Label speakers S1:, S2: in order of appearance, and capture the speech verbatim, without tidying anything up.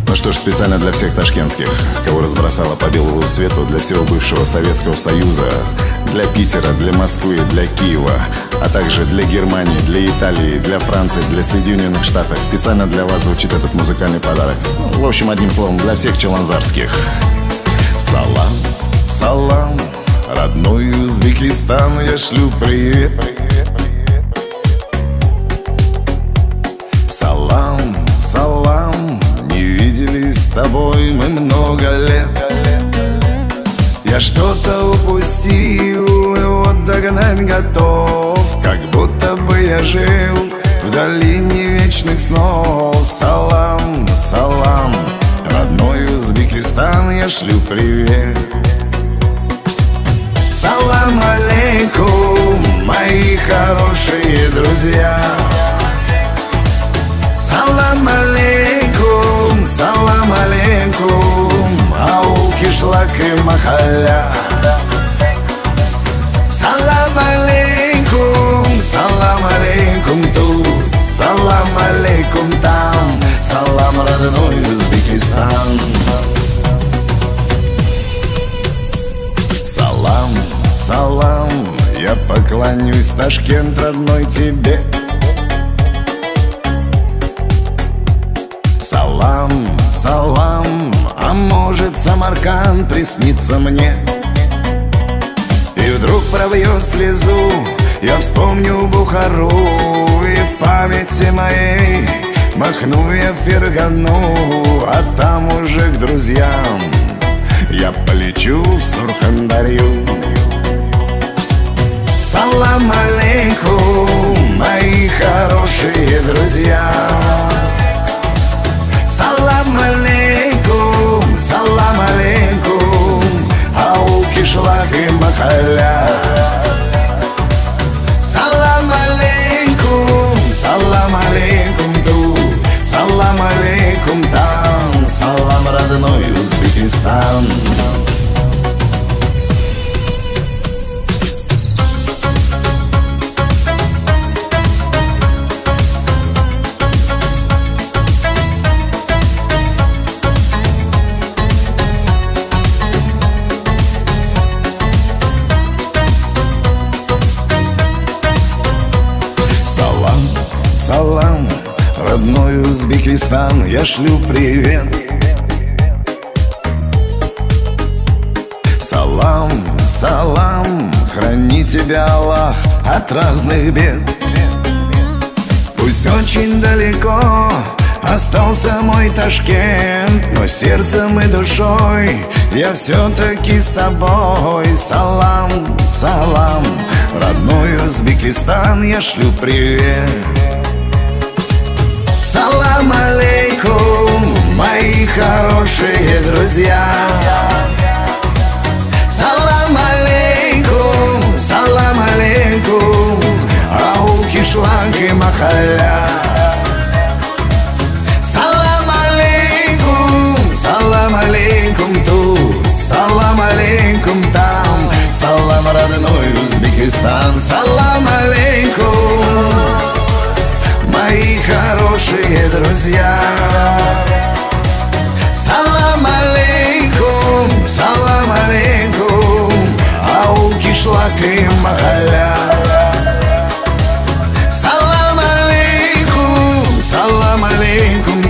S1: Ну что ж, специально для всех ташкентских, кого разбросало по белому свету, для всего бывшего Советского Союза, для Питера, для Москвы, для Киева, а также для Германии, для Италии, для Франции, для Соединенных Штатов. Специально для вас звучит этот музыкальный подарок. Ну, в общем, одним словом, для всех чаланзарских. Салам, салам, родной Узбекистан, я шлю привет. Салам, салам, не виделись с тобой мы много лет. Я что-то упустил и вот догнать готов, как будто бы я жил в долине вечных снов. Салам, салам, родной Узбекистан, я шлю привет. Салам алейкум, мои хорошие друзья. Салам алейкум, салам алейкум, ау кишлак и махалля. Салам алейкум, салам алейкум тут, салам алейкум там, салам родной Узбекистан. Салам, салам, я поклонюсь, Ташкент родной, тебе. Салам, салам, а может Самарканд приснится мне. И вдруг пробьет слезу, я вспомню Бухару, и в памяти моей махну я Фергану, а там уже к друзьям я полечу в Сурхандарью. Салам алейкум, мои хорошие друзья. Салам алейкум, салам алейкум, ау кишлак и махалля. Салам алейкум, салам алейкум тут, салам алейкум там, салам родной Узбекистан. Салам, родной Узбекистан, я шлю привет. Салам, салам, храни тебя Аллах от разных бед. Пусть очень далеко остался мой Ташкент, но сердцем и душой я все-таки с тобой. Салам, салам, родной Узбекистан, я шлю привет. Салам алейкум, мои хорошие друзья. Салам алейкум, салам алейкум, ау кишлак и махалля. Салам алейкум, салам алейкум тут, салам алейкум там, салам родной Узбекистан. Салам алейкум, мои хорошие друзья. Салам алейкум, салам алейкум, ау кишлак и махалля. Салам алейкум, салам алейкум